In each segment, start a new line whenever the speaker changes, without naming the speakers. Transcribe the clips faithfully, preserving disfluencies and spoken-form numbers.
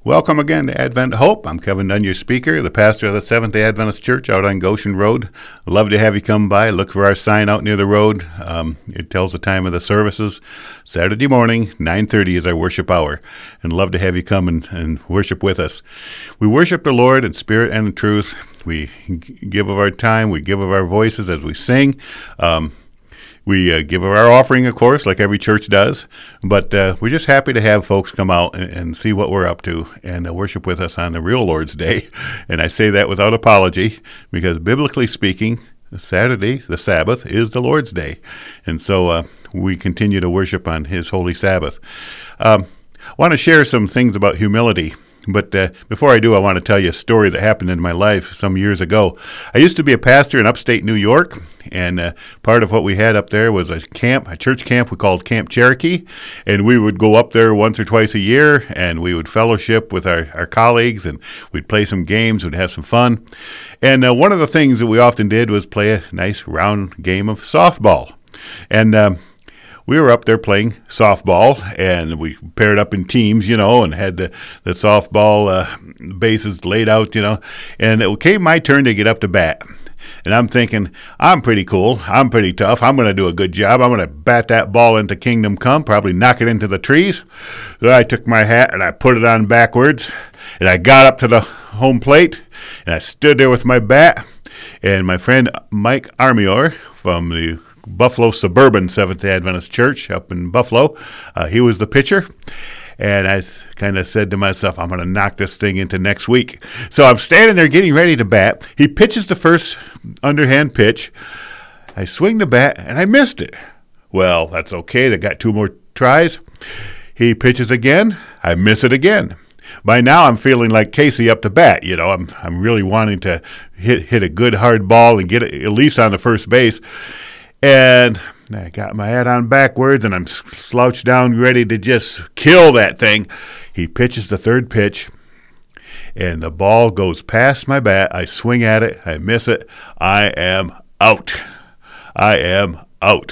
Welcome again to Advent Hope. I'm Kevin Dunn, your speaker, the pastor of the Seventh-day Adventist Church out on Goshen Road. Love to have you come by. Look for our sign out near the road. Um, it tells the time of the services. Saturday morning, nine thirty is our worship hour. And love to have you come and, and worship with us. We worship the Lord in spirit and in truth. We give of our time. We give of our voices as we sing. Um, We uh, give our offering, of course, like every church does, but uh, we're just happy to have folks come out and, and see what we're up to and uh, worship with us on the real Lord's Day. And I say that without apology, because biblically speaking, Saturday, the Sabbath, is the Lord's Day. And so uh, we continue to worship on His holy Sabbath. Um, I want to share some things about humility. But uh, before I do, I want to tell you a story that happened in my life some years ago. I used to be a pastor in upstate New York, and uh, part of what we had up there was a camp, a church camp we called Camp Cherokee, and we would go up there once or twice a year, and we would fellowship with our, our colleagues, and we'd play some games, we'd have some fun. And uh, one of the things that we often did was play a nice round game of softball. And um, we were up there playing softball, and we paired up in teams, you know, and had the, the softball uh, bases laid out, you know. And it came my turn to get up to bat. And I'm thinking, I'm pretty cool. I'm pretty tough. I'm going to do a good job. I'm going to bat that ball into Kingdom Come, probably knock it into the trees. So I took my hat and I put it on backwards, and I got up to the home plate, and I stood there with my bat. And my friend Mike Armior from the Buffalo Suburban Seventh-day Adventist Church up in Buffalo. Uh, he was the pitcher, and I kind of said to myself, I'm going to knock this thing into next week. So I'm standing there getting ready to bat. He pitches the first underhand pitch. I swing the bat, and I missed it. Well, that's okay. They got two more tries. He pitches again. I miss it again. By now, I'm feeling like Casey up to bat. You know, I'm I'm really wanting to hit hit a good hard ball and get it at least on the first base. And I got my hat on backwards, and I'm slouched down, ready to just kill that thing. He pitches the third pitch, and the ball goes past my bat. I swing at it. I miss it. I am out. I am out.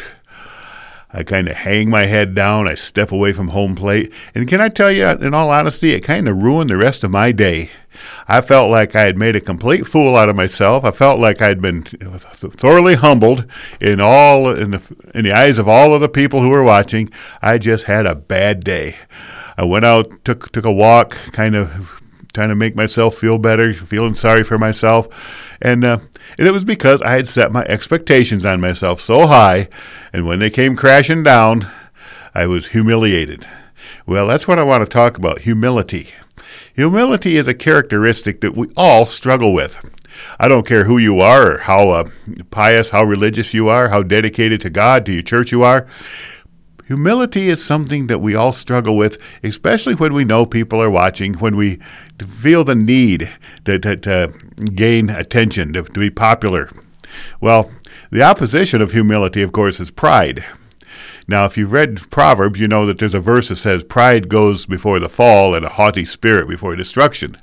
I kind of hang my head down. I step away from home plate. And can I tell you, in all honesty, it kind of ruined the rest of my day. I felt like I had made a complete fool out of myself. I felt like I'd been thoroughly humbled in all in the in the eyes of all of the people who were watching. I just had a bad day. I went out, took took a walk, kind of trying to make myself feel better, feeling sorry for myself, and uh, and it was because I had set my expectations on myself so high, and when they came crashing down, I was humiliated. Well, that's what I want to talk about: humility. Humility is a characteristic that we all struggle with. I don't care who you are or how uh, pious, how religious you are, how dedicated to God, to your church you are. Humility is something that we all struggle with, especially when we know people are watching, when we feel the need to, to, to gain attention, to, to be popular. Well, the opposition of humility, of course, is pride. Now, if you've read Proverbs, you know that there's a verse that says, pride goes before the fall and a haughty spirit before destruction.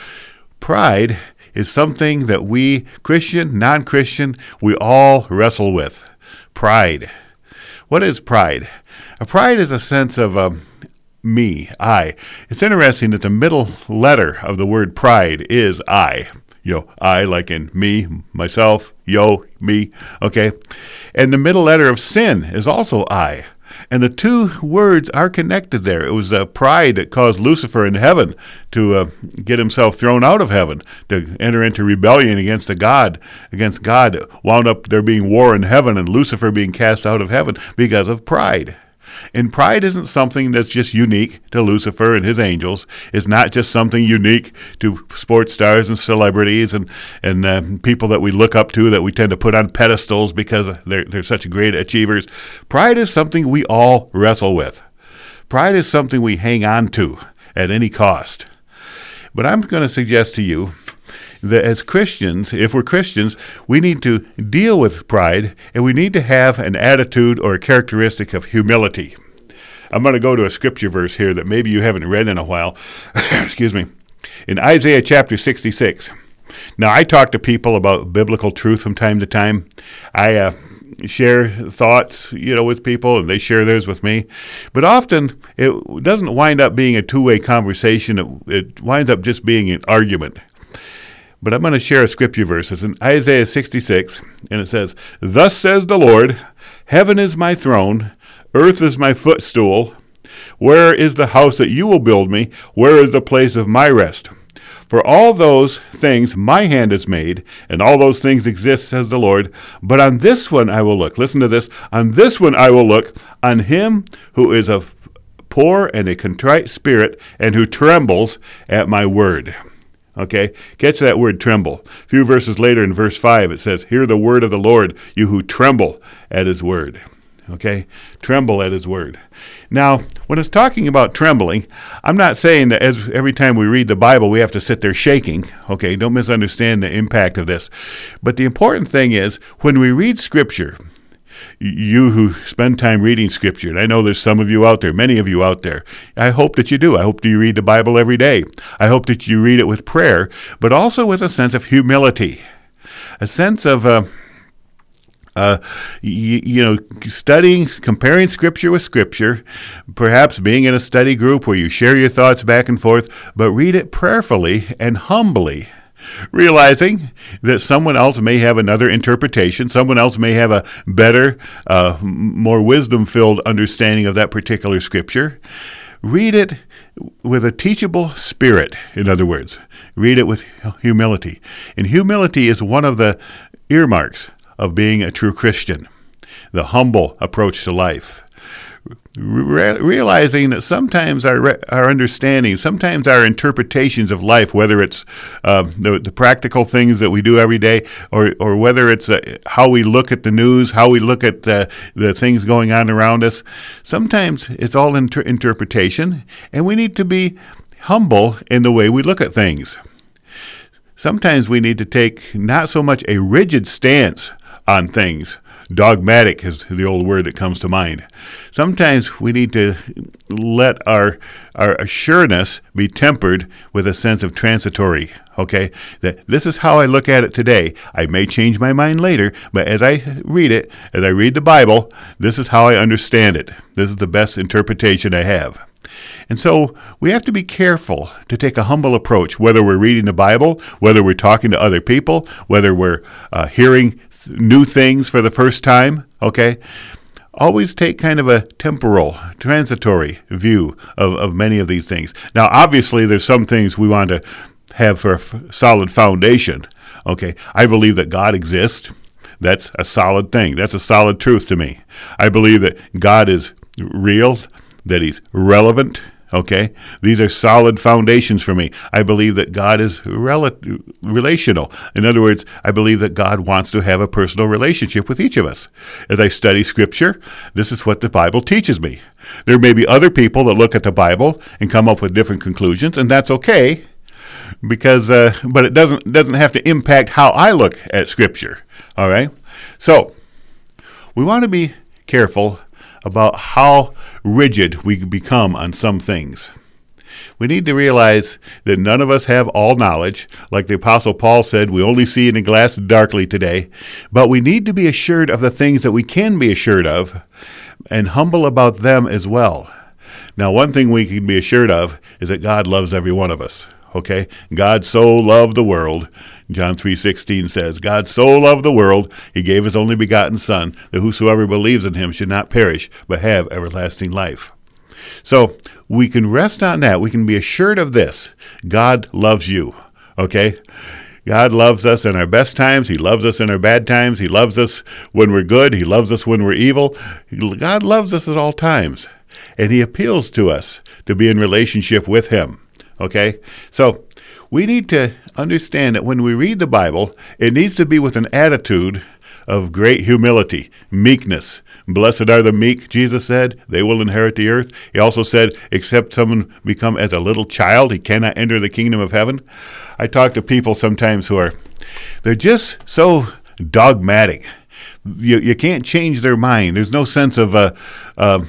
Pride is something that we, Christian, non-Christian, we all wrestle with. Pride. What is pride? A pride is a sense of um, me, I. It's interesting that the middle letter of the word pride is I. You know, I, like in me, myself, yo, me, okay? And the middle letter of sin is also I. And the two words are connected there. It was uh, pride that caused Lucifer in heaven to uh, get himself thrown out of heaven, to enter into rebellion against the God, against God. Wound up there being war in heaven and Lucifer being cast out of heaven because of pride. And pride isn't something that's just unique to Lucifer and his angels. It's not just something unique to sports stars and celebrities and, and uh, people that we look up to that we tend to put on pedestals because they're, they're such great achievers. Pride is something we all wrestle with. Pride is something we hang on to at any cost. But I'm going to suggest to you that as Christians, if we're Christians, we need to deal with pride, and we need to have an attitude or a characteristic of humility. I'm going to go to a scripture verse here that maybe you haven't read in a while. Excuse me. In Isaiah chapter sixty-six. Now, I talk to people about biblical truth from time to time. I uh, share thoughts, you know, with people, and they share theirs with me. But often it doesn't wind up being a two-way conversation. It, it winds up just being an argument. But I'm going to share a scripture verse. It's in Isaiah sixty-six, and it says, "Thus says the Lord, heaven is my throne, earth is my footstool. Where is the house that you will build me? Where is the place of my rest? For all those things my hand has made, and all those things exist, says the Lord. But on this one I will look." Listen to this. "On this one I will look, on him who is of poor and a contrite spirit, and who trembles at my word." Okay, catch that word, tremble. A few verses later in verse five, it says, "Hear the word of the Lord, you who tremble at his word." Okay, tremble at his word. Now, when it's talking about trembling, I'm not saying that as every time we read the Bible, we have to sit there shaking. Okay, don't misunderstand the impact of this. But the important thing is, when we read Scripture, you who spend time reading Scripture, and I know there's some of you out there, many of you out there, I hope that you do. I hope that you read the Bible every day. I hope that you read it with prayer, but also with a sense of humility, a sense of, uh, uh, you, you know, studying, comparing Scripture with Scripture, perhaps being in a study group where you share your thoughts back and forth, but read it prayerfully and humbly, realizing that someone else may have another interpretation, someone else may have a better, uh, more wisdom-filled understanding of that particular scripture. Read it with a teachable spirit, in other words. Read it with humility. And humility is one of the earmarks of being a true Christian, the humble approach to life. Re- realizing that sometimes our re- our understanding, sometimes our interpretations of life, whether it's uh, the, the practical things that we do every day, or or whether it's uh, how we look at the news, how we look at the, the things going on around us, sometimes it's all inter- interpretation, and we need to be humble in the way we look at things. Sometimes we need to take not so much a rigid stance on things. Dogmatic is the old word that comes to mind. Sometimes we need to let our our assuredness be tempered with a sense of transitory, okay? That this is how I look at it today. I may change my mind later, but as I read it, as I read the Bible, this is how I understand it. This is the best interpretation I have. And so we have to be careful to take a humble approach, whether we're reading the Bible, whether we're talking to other people, whether we're uh, hearing new things for the first time, okay? Always take kind of a temporal, transitory view of, of many of these things. Now, obviously, there's some things we want to have for a f- solid foundation, okay? I believe that God exists. That's a solid thing. That's a solid truth to me. I believe that God is real, that he's relevant, okay? These are solid foundations for me. I believe that God is rel- relational. In other words, I believe that God wants to have a personal relationship with each of us. As I study Scripture, this is what the Bible teaches me. There may be other people that look at the Bible and come up with different conclusions, and that's okay, because, uh, but it doesn't doesn't have to impact how I look at Scripture, all right? So, we want to be careful about how rigid we become on some things. We need to realize that none of us have all knowledge. Like the Apostle Paul said, we only see in a glass darkly today. But we need to be assured of the things that we can be assured of and humble about them as well. Now, one thing we can be assured of is that God loves every one of us. Okay? God so loved the world. John three sixteen says, God so loved the world, he gave his only begotten Son, that whosoever believes in him should not perish, but have everlasting life. So we can rest on that. We can be assured of this. God loves you. Okay? God loves us in our best times. He loves us in our bad times. He loves us when we're good. He loves us when we're evil. God loves us at all times. And he appeals to us to be in relationship with him. Okay? So we need to understand that when we read the Bible, it needs to be with an attitude of great humility, meekness. Blessed are the meek, Jesus said, they will inherit the earth. He also said, except someone become as a little child, he cannot enter the kingdom of heaven. I talk to people sometimes who are, they're just so dogmatic. You you can't change their mind. There's no sense of uh, uh,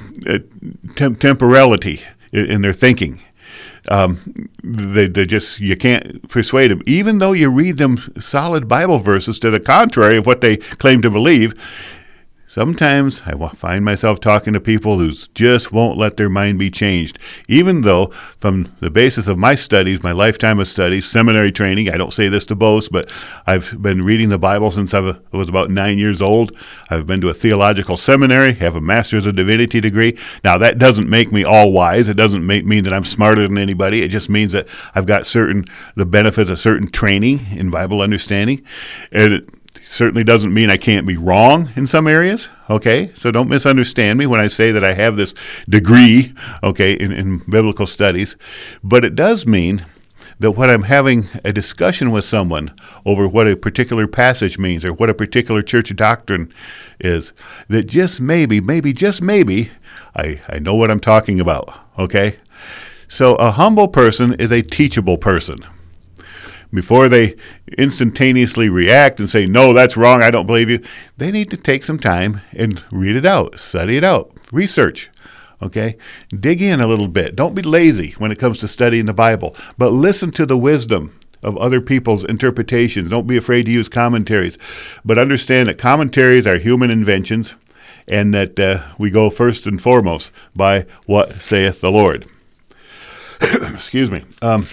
temp- temporality in, in their thinking. Um, they, they just, you can't persuade them. Even though you read them solid Bible verses to the contrary of what they claim to believe, Sometimes I find myself talking to people who just won't let their mind be changed, even though from the basis of my studies, my lifetime of studies, seminary training, I don't say this to boast, but I've been reading the Bible since I was about nine years old. I've been to a theological seminary, have a master's of divinity degree. Now, that doesn't make me all wise. It doesn't make, mean that I'm smarter than anybody. It just means that I've got certain the benefits of certain training in Bible understanding. And it certainly doesn't mean I can't be wrong in some areas, okay? So don't misunderstand me when I say that I have this degree, okay, in, in biblical studies. But it does mean that when I'm having a discussion with someone over what a particular passage means or what a particular church doctrine is, that just maybe, maybe, just maybe, I, I know what I'm talking about, okay? So a humble person is a teachable person. Before they instantaneously react and say, no, that's wrong, I don't believe you, they need to take some time and read it out, study it out, research, okay? Dig in a little bit. Don't be lazy when it comes to studying the Bible, but listen to the wisdom of other people's interpretations. Don't be afraid to use commentaries, but understand that commentaries are human inventions and that uh, we go first and foremost by what saith the Lord. Excuse me. Um,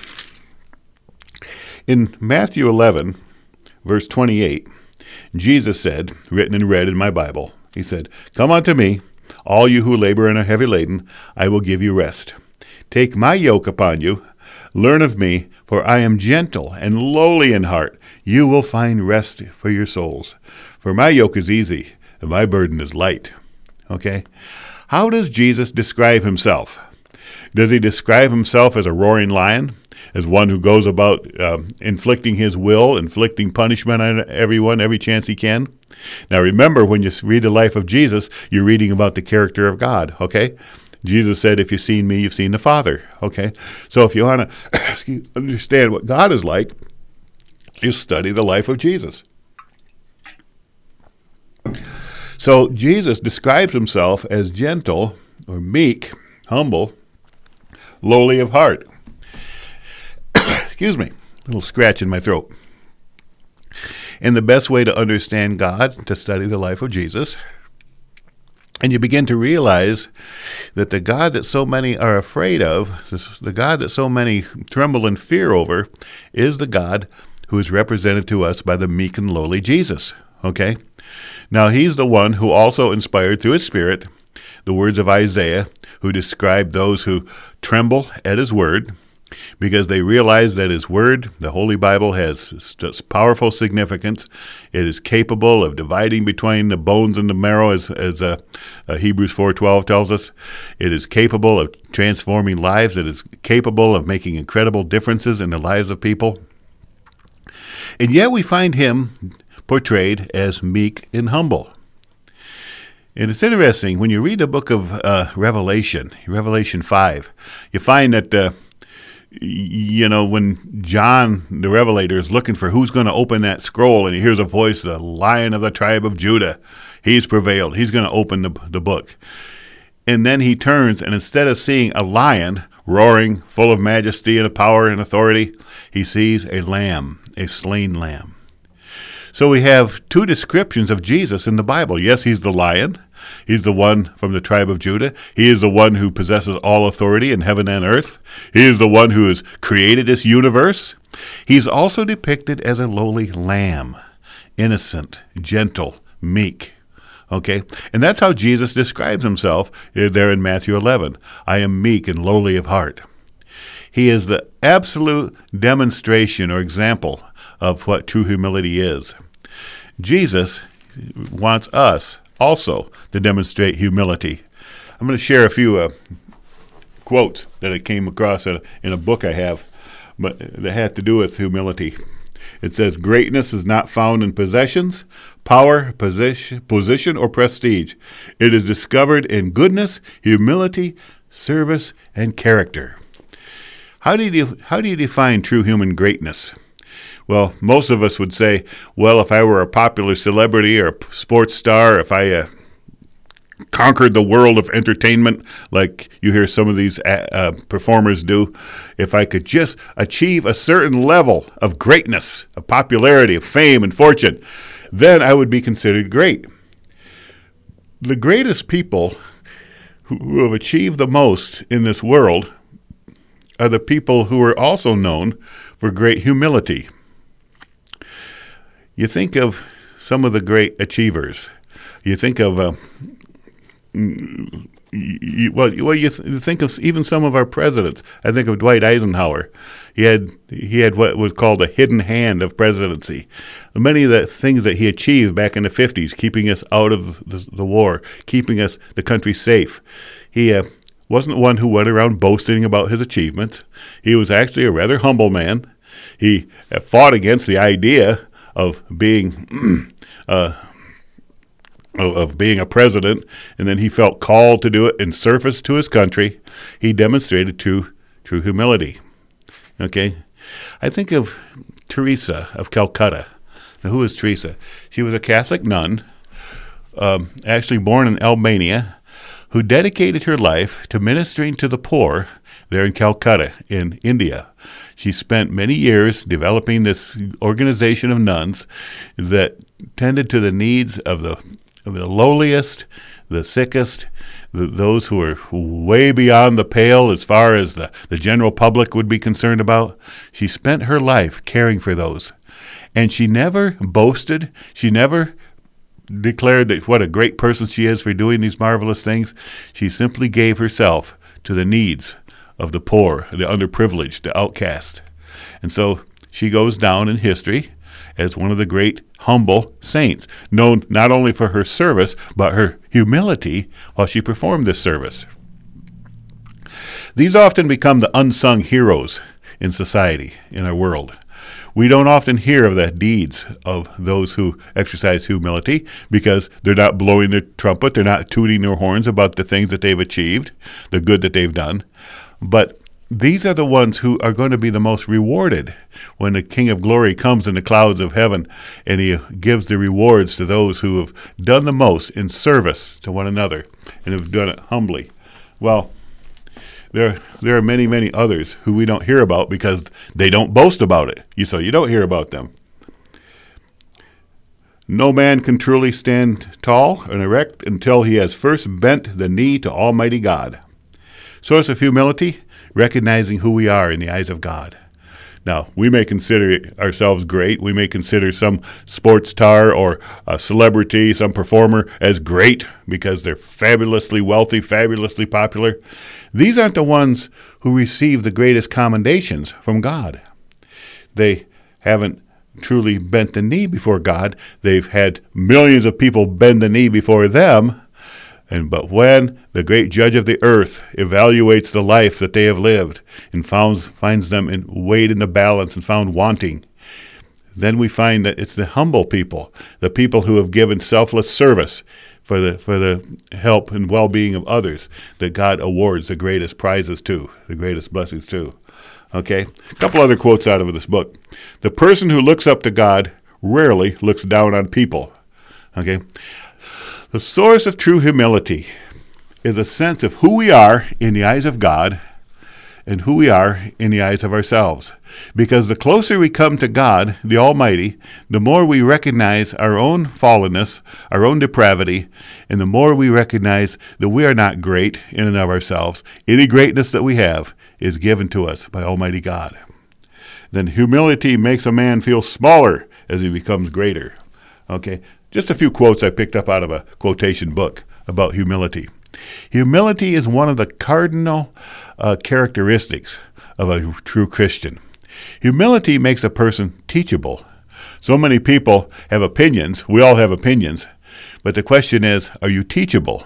In Matthew eleven, verse twenty-eight, Jesus said, written in red in my Bible, he said, "Come unto me, all you who labor and are heavy laden, I will give you rest. Take my yoke upon you, learn of me, for I am gentle and lowly in heart. You will find rest for your souls. For my yoke is easy, and my burden is light." Okay? How does Jesus describe himself? Does he describe himself as a roaring lion? As one who goes about um, inflicting his will, inflicting punishment on everyone every chance he can? Now remember, when you read the life of Jesus, you're reading about the character of God, okay? Jesus said, if you've seen me, you've seen the Father, okay? So if you want to understand what God is like, you study the life of Jesus. So Jesus describes himself as gentle or meek, humble, lowly of heart. Excuse me, a little scratch in my throat. And the best way to understand God, to study the life of Jesus, and you begin to realize that the God that so many are afraid of, the God that so many tremble in fear over, is the God who is represented to us by the meek and lowly Jesus, okay? Now, he's the one who also inspired through his Spirit the words of Isaiah, who described those who tremble at his word, because they realize that his word, the Holy Bible, has powerful significance. It is capable of dividing between the bones and the marrow, as, as uh, uh, Hebrews four twelve tells us. It is capable of transforming lives. It is capable of making incredible differences in the lives of people. And yet we find him portrayed as meek and humble. And it's interesting, when you read the book of uh, Revelation, Revelation five, you find that uh, you know, when John, the Revelator, is looking for who's going to open that scroll, and he hears a voice, the Lion of the tribe of Judah, he's prevailed. He's going to open the, the book. And then he turns, and instead of seeing a lion roaring, full of majesty and power and authority, he sees a lamb, a slain lamb. So we have two descriptions of Jesus in the Bible. Yes, he's the lion. He's the one from the tribe of Judah. He is the one who possesses all authority in heaven and earth. He is the one who has created this universe. He's also depicted as a lowly lamb, innocent, gentle, meek. Okay? And that's how Jesus describes himself there in Matthew eleven. I am meek and lowly of heart. He is the absolute demonstration or example of what true humility is. Jesus wants us also to demonstrate humility. I'm going to share a few uh, quotes that I came across in a, in a book I have, but that had to do with humility. It says, greatness is not found in possessions, power, position, position, or prestige. It is discovered in goodness, humility, service, and character. How do you, how do you define true human greatness? Well, most of us would say, well, if I were a popular celebrity or a sports star, if I uh, conquered the world of entertainment like you hear some of these uh, performers do, if I could just achieve a certain level of greatness, of popularity, of fame and fortune, then I would be considered great. the greatest people who, who have achieved the most in this world are the people who are also known for great humility. You think of some of the great achievers. You think of, uh, you, well, well, you, th- you think of even some of our presidents. I think of Dwight Eisenhower. He had he had what was called a hidden hand of presidency. Many of the things that he achieved back in the fifties, keeping us out of the, the war, keeping us the country safe. He uh, wasn't one who went around boasting about his achievements. He was actually a rather humble man. He uh, fought against the idea of being uh, of, of being a president, and then he felt called to do it in service to his country. He demonstrated true true humility. Okay, I think of Teresa of Calcutta. Now, who is Teresa? She was a Catholic nun, um, actually born in Albania, who dedicated her life to ministering to the poor there in Calcutta in India. She spent many years developing this organization of nuns that tended to the needs of the, of the lowliest, the sickest, the, those who are way beyond the pale as far as the, the general public would be concerned about. She spent her life caring for those. And she never boasted. She never declared that what a great person she is for doing these marvelous things. She simply gave herself to the needs of the poor, the underprivileged, the outcast. And so she goes down in history as one of the great humble saints, known not only for her service, but her humility while she performed this service. These often become the unsung heroes in society, in our world. We don't often hear of the deeds of those who exercise humility because they're not blowing their trumpet, they're not tooting their horns about the things that they've achieved, the good that they've done. But these are the ones who are going to be the most rewarded when the King of Glory comes in the clouds of heaven and he gives the rewards to those who have done the most in service to one another and have done it humbly. Well, there there are many, many others who we don't hear about because they don't boast about it. You, so you don't hear about them. No man can truly stand tall and erect until he has first bent the knee to Almighty God. Source of humility, recognizing who we are in the eyes of God. Now, we may consider ourselves great. We may consider some sports star or a celebrity, some performer as great because they're fabulously wealthy, fabulously popular. These aren't the ones who receive the greatest commendations from God. They haven't truly bent the knee before God. They've had millions of people bend the knee before them. And but when the great judge of the earth evaluates the life that they have lived and founds, finds them in, weighed in the balance and found wanting, then we find that it's the humble people, the people who have given selfless service for the for the help and well-being of others, that God awards the greatest prizes to, the greatest blessings to. Okay? A couple other quotes out of this book. The person who looks up to God rarely looks down on people. Okay? The source of true humility is a sense of who we are in the eyes of God and who we are in the eyes of ourselves. Because the closer we come to God, the Almighty, the more we recognize our own fallenness, our own depravity, and the more we recognize that we are not great in and of ourselves. Any greatness that we have is given to us by Almighty God. Then humility makes a man feel smaller as he becomes greater. Okay? Just a few quotes I picked up out of a quotation book about humility. Humility is one of the cardinal uh, characteristics of a true Christian. Humility makes a person teachable. So many people have opinions. We all have opinions. But the question is, are you teachable?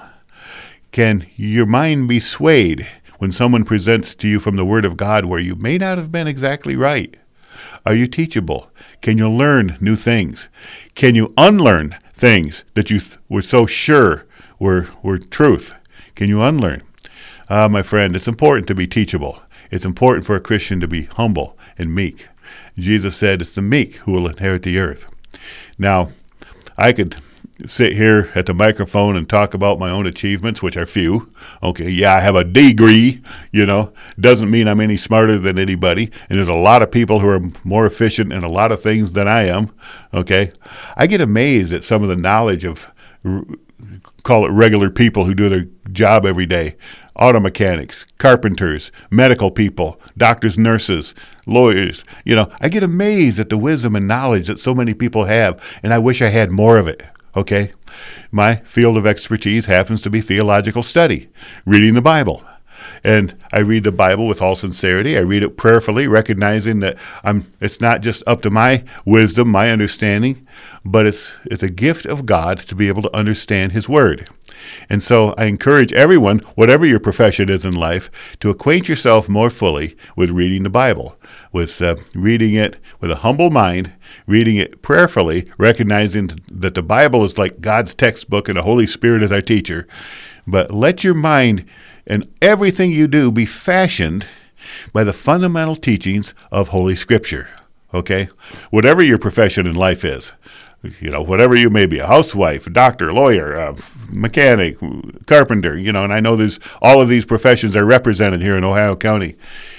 Can your mind be swayed when someone presents to you from the Word of God where you may not have been exactly right? Are you teachable? Can you learn new things? Can you unlearn things that you th- were so sure were, were truth? Can you unlearn? Ah, my friend, it's important to be teachable. It's important for a Christian to be humble and meek. Jesus said it's the meek who will inherit the earth. Now, I could sit here at the microphone and talk about my own achievements, which are few. Okay, yeah, I have a degree, you know. Doesn't mean I'm any smarter than anybody. And there's a lot of people who are more efficient in a lot of things than I am. Okay, I get amazed at some of the knowledge of r- call it regular people who do their job every day. Auto mechanics, carpenters, medical people, doctors, nurses, lawyers. You know, I get amazed at the wisdom and knowledge that so many people have, and I wish I had more of it, okay? My field of expertise happens to be theological study, reading the Bible. And I read the Bible with all sincerity. I read it prayerfully, recognizing that I'm. It's not just up to my wisdom, my understanding, but it's it's a gift of God to be able to understand His Word. And so I encourage everyone, whatever your profession is in life, to acquaint yourself more fully with reading the Bible, with uh, reading it with a humble mind, reading it prayerfully, recognizing that the Bible is like God's textbook and the Holy Spirit is our teacher. But let your mind and everything you do be fashioned by the fundamental teachings of Holy Scripture, okay? Whatever your profession in life is, you know, whatever you may be, a housewife, a doctor, lawyer, a mechanic, carpenter, you know, and I know there's all of these professions are represented here in Ohio County.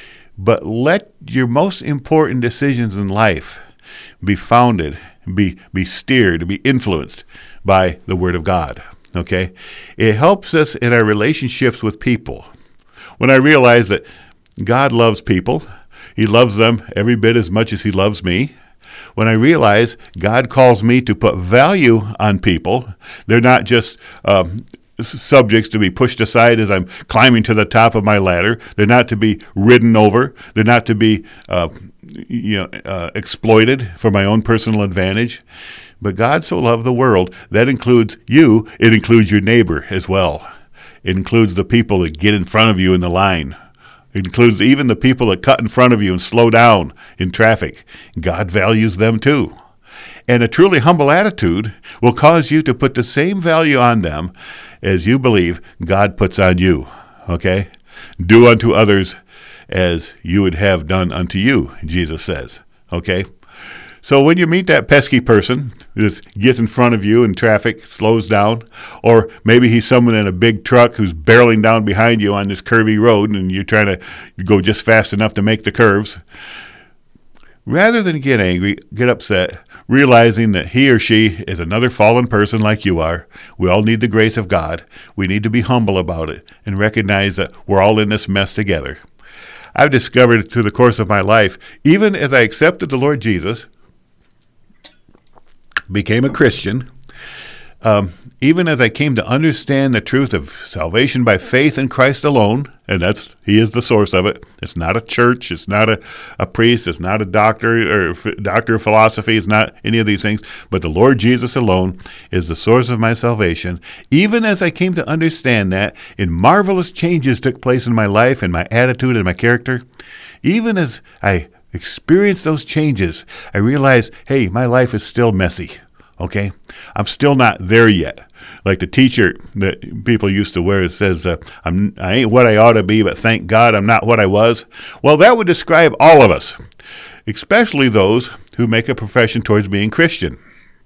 But let your most important decisions in life be founded, be, be steered, be influenced by the Word of God. Okay, it helps us in our relationships with people. When I realize that God loves people, He loves them every bit as much as He loves me. When I realize God calls me to put value on people, they're not just um, subjects to be pushed aside as I'm climbing to the top of my ladder. They're not to be ridden over. They're not to be uh, you know, uh, exploited for my own personal advantage. But God so loved the world, that includes you, it includes your neighbor as well. It includes the people that get in front of you in the line. It includes even the people that cut in front of you and slow down in traffic. God values them too. And a truly humble attitude will cause you to put the same value on them as you believe God puts on you. Okay? Do unto others as you would have done unto you, Jesus says. Okay? So when you meet that pesky person who just gets in front of you in traffic, slows down, or maybe he's someone in a big truck who's barreling down behind you on this curvy road and you're trying to go just fast enough to make the curves, rather than get angry, get upset, realizing that he or she is another fallen person like you are. We all need the grace of God. We need to be humble about it and recognize that we're all in this mess together. I've discovered through the course of my life, even as I accepted the Lord Jesus, became a Christian, um, even as I came to understand the truth of salvation by faith in Christ alone, and that's He is the source of it. It's not a church. It's not a, a priest. It's not a doctor or f- doctor of philosophy. It's not any of these things. But the Lord Jesus alone is the source of my salvation. Even as I came to understand that, and marvelous changes took place in my life and my attitude and my character, even as I experience those changes, I realize, hey, my life is still messy, okay? I'm still not there yet. Like the t-shirt that people used to wear, it says, uh, I'm, I ain't what I ought to be, but thank God I'm not what I was. Well, that would describe all of us, especially those who make a profession towards being Christian.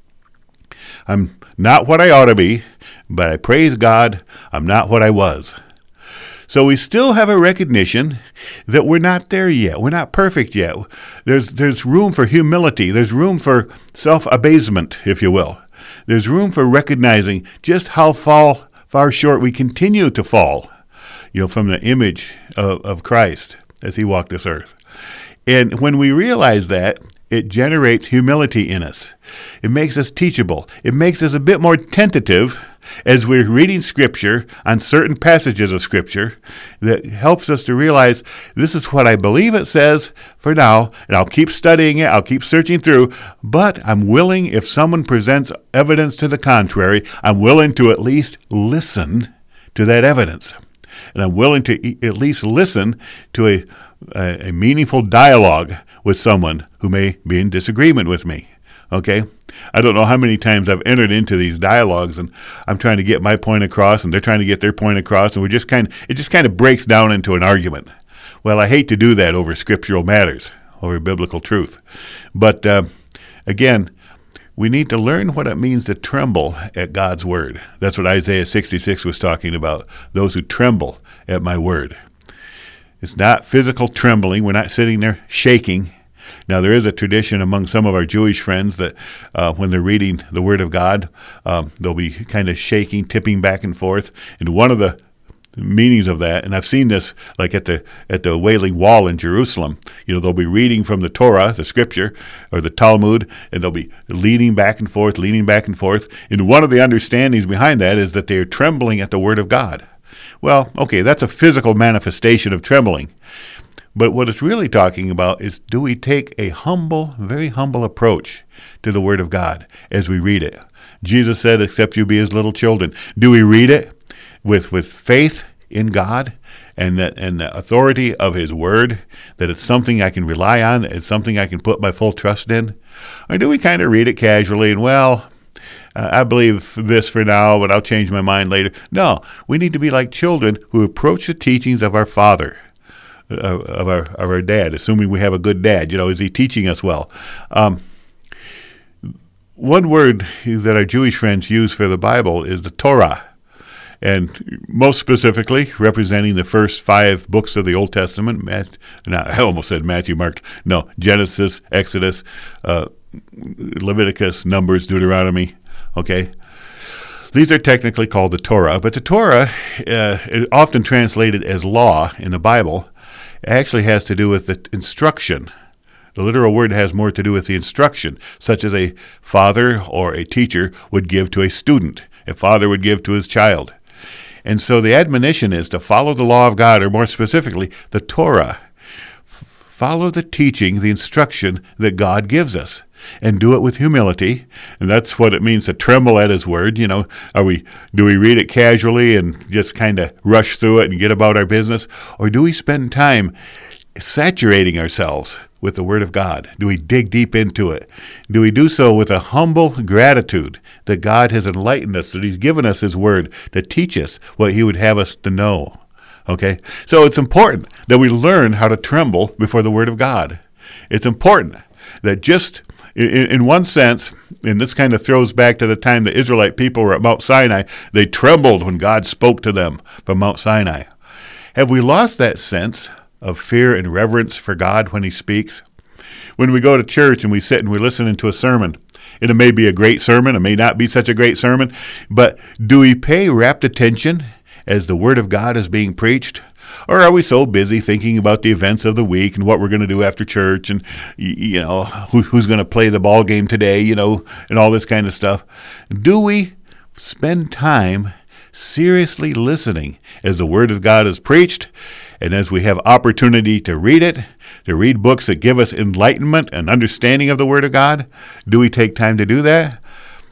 I'm not what I ought to be, but I praise God, I'm not what I was. So we still have a recognition that we're not there yet. We're not perfect yet. There's there's room for humility. There's room for self-abasement, if you will. There's room for recognizing just how fall, far short we continue to fall, you know, from the image of, of Christ as He walked this earth. And when we realize that, it generates humility in us. It makes us teachable. It makes us a bit more tentative as we're reading Scripture on certain passages of Scripture that helps us to realize this is what I believe it says for now, and I'll keep studying it, I'll keep searching through, but I'm willing, if someone presents evidence to the contrary, I'm willing to at least listen to that evidence. And I'm willing to e- at least listen to a, a, a meaningful dialogue with someone who may be in disagreement with me. Okay? I don't know how many times I've entered into these dialogues and I'm trying to get my point across and they're trying to get their point across, and we just kind of, it just kind of breaks down into an argument. Well, I hate to do that over scriptural matters, over biblical truth. But uh, again, we need to learn what it means to tremble at God's word. That's what Isaiah sixty-six was talking about, those who tremble at my word. It's not physical trembling. We're not sitting there shaking. Now, there is a tradition among some of our Jewish friends that uh, when they're reading the Word of God, um, they'll be kind of shaking, tipping back and forth. And one of the meanings of that, and I've seen this like at the at the Wailing Wall in Jerusalem. You know, they'll be reading from the Torah, the Scripture, or the Talmud, and they'll be leaning back and forth, leaning back and forth. And one of the understandings behind that is that they are trembling at the Word of God. Well, okay, that's a physical manifestation of trembling. But what it's really talking about is, do we take a humble, very humble approach to the Word of God as we read it? Jesus said, except you be as little children. Do we read it with with faith in God and that and the authority of His Word, that it's something I can rely on, it's something I can put my full trust in? Or do we kind of read it casually and, well, uh, I believe this for now, but I'll change my mind later? No, we need to be like children who approach the teachings of our Father, uh, of our of our dad, assuming we have a good dad. You know, is he teaching us well? Um, one word that our Jewish friends use for the Bible is the Torah. And most specifically, representing the first five books of the Old Testament. Matt, no, I almost said Matthew, Mark. No, Genesis, Exodus, uh, Leviticus, Numbers, Deuteronomy. Okay, these are technically called the Torah, but the Torah, uh, often translated as law in the Bible, actually has to do with the instruction. The literal word has more to do with the instruction, such as a father or a teacher would give to a student, a father would give to his child. And so the admonition is to follow the law of God, or more specifically, the Torah. F- follow the teaching, the instruction that God gives us, and do it with humility. And that's what it means to tremble at His Word. You know, are we? Do we read it casually and just kind of rush through it and get about our business? Or do we spend time saturating ourselves with the Word of God? Do we dig deep into it? Do we do so with a humble gratitude that God has enlightened us, that He's given us His Word to teach us what He would have us to know? Okay? So it's important that we learn how to tremble before the Word of God. It's important that just in, in one sense, and this kind of throws back to the time the Israelite people were at Mount Sinai, they trembled when God spoke to them from Mount Sinai. Have we lost that sense of fear and reverence for God when He speaks? When we go to church and we sit and we listen into a sermon, and it may be a great sermon, it may not be such a great sermon, but do we pay rapt attention as the Word of God is being preached? Or are we so busy thinking about the events of the week and what we're going to do after church and, you know, who, who's going to play the ball game today, you know, and all this kind of stuff? Do we spend time seriously listening as the Word of God is preached? And as we have opportunity to read it, to read books that give us enlightenment and understanding of the Word of God, do we take time to do that?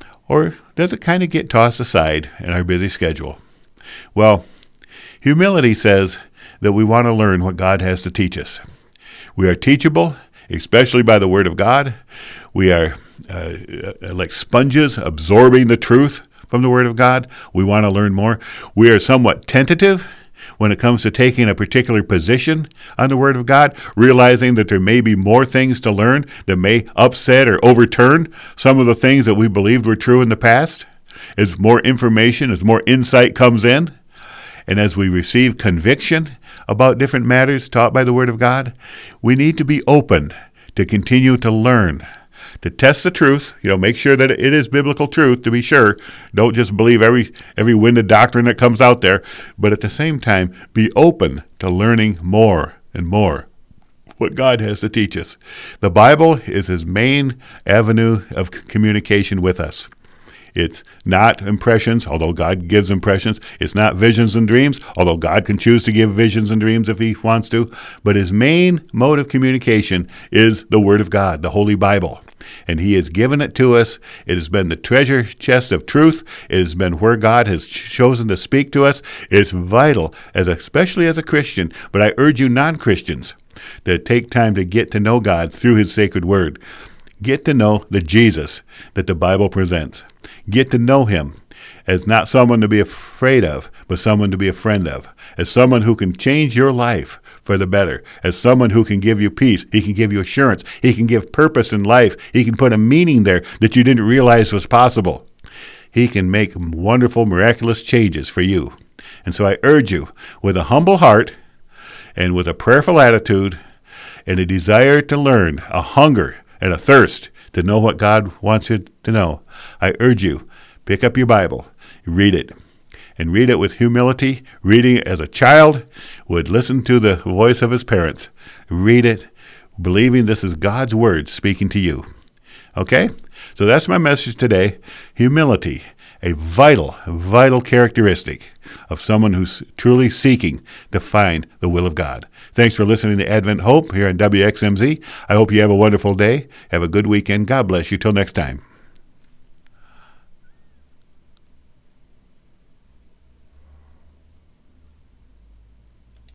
Or does it kind of get tossed aside in our busy schedule? Well, humility says that we want to learn what God has to teach us. We are teachable, especially by the Word of God. We are uh, like sponges absorbing the truth from the Word of God. We want to learn more. We are somewhat tentative when it comes to taking a particular position on the Word of God, realizing that there may be more things to learn that may upset or overturn some of the things that we believed were true in the past. As more information, as more insight comes in, and as we receive conviction about different matters taught by the Word of God, we need to be open to continue to learn, to test the truth, you know, make sure that it is biblical truth, to be sure. Don't just believe every every winded doctrine that comes out there, but at the same time, be open to learning more and more what God has to teach us. The Bible is His main avenue of communication with us. It's not impressions, although God gives impressions. It's not visions and dreams, although God can choose to give visions and dreams if He wants to. But His main mode of communication is the Word of God, the Holy Bible. And He has given it to us. It has been the treasure chest of truth. It has been where God has chosen to speak to us. It's vital, as especially as a Christian. But I urge you non-Christians to take time to get to know God through His sacred Word. Get to know the Jesus that the Bible presents. Get to know Him as not someone to be afraid of, but someone to be a friend of, as someone who can change your life for the better, as someone who can give you peace. He can give you assurance. He can give purpose in life. He can put a meaning there that you didn't realize was possible. He can make wonderful, miraculous changes for you. And so I urge you, with a humble heart and with a prayerful attitude and a desire to learn, a hunger and a thirst to know what God wants you to know, I urge you, pick up your Bible, read it, and read it with humility. Reading it as a child would listen to the voice of his parents. Read it, believing this is God's word speaking to you. Okay? So that's my message today. Humility, a vital, vital characteristic of someone who's truly seeking to find the will of God. Thanks for listening to Advent Hope here on W X M Z. I hope you have a wonderful day. Have a good weekend. God bless you. Till next time.